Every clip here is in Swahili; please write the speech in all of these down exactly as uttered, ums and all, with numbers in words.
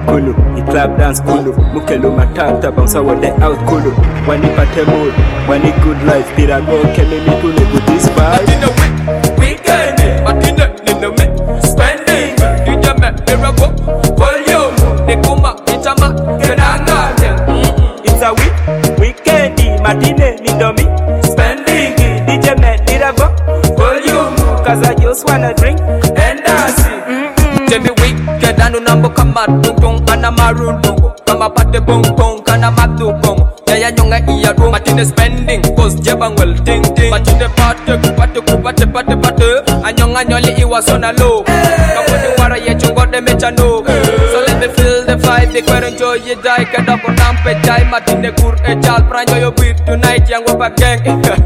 kulu, I club dance kulu, mukelu matata bounce what they out kulu. When it party mood, when it good life, pira go kele me to live with this vibe. In the week, weekend, but in the in the mid spending, you just make pira go volume. They come up, it's a ma, kenanga. It's a week, weekend, matine in the mid spending, D J man pira go volume, cause I just wanna drink and dance. Jemi weekend anu nambo kama tung tung ana maroon tungo kama pate bong bong kana matu bong yaya nyonga iya room matine spending cause jebang well ting ting matine pate kupate kupate pate pate anyonga nyoli iwa sona low kaponi wara ye chungo de mecha no so let me feel the vibe they can enjoy ye die kada ko nampe jai matine kur e chal pranyo yo beat tonight yang wapa gang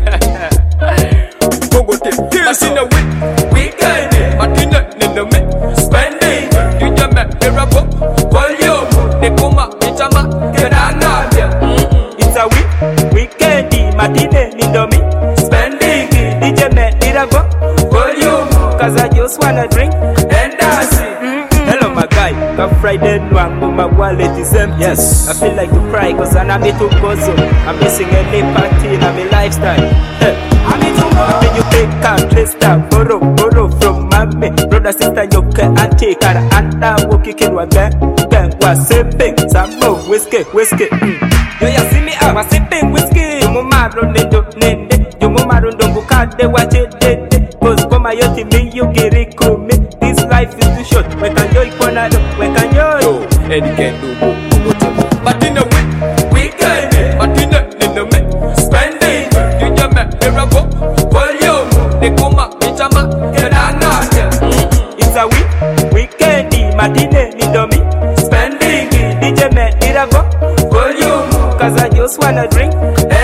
bongo te matine week weekend matine nindo me spending you just make pira go volume they come up it's a ma kenanga. It's a week, weekend, matine nindo me spending, D J man pira go volume, cause I just wanna drink and dance. Hello my guy, come Friday nwangu my wallet is empty. Yes, I feel like to cry cause I need to go so I'm missing any party in my lifestyle. I need to go. When you take a place that borrow, borrow from mommy, brother, sister, yoke, auntie, cara, anda, woki, kidwa, gang, gang, was sipping some more whiskey, whiskey. Yo ya see me I was sipping whiskey. Yo mo maro nendo nende, yo mo maro ndongo kade wache dede. Cause koma yoti mi you giri kumi. This life is too short. We can joy kona do, we can joy. Yo, Eddie can do go to. But in the week, weekend, but in the in the mid spending, you just make pira go volume. They come up, it's a ma kenanga. It's a week, weekend, matine nindo me spending, D J man pira go volume, cause I just wanna drink.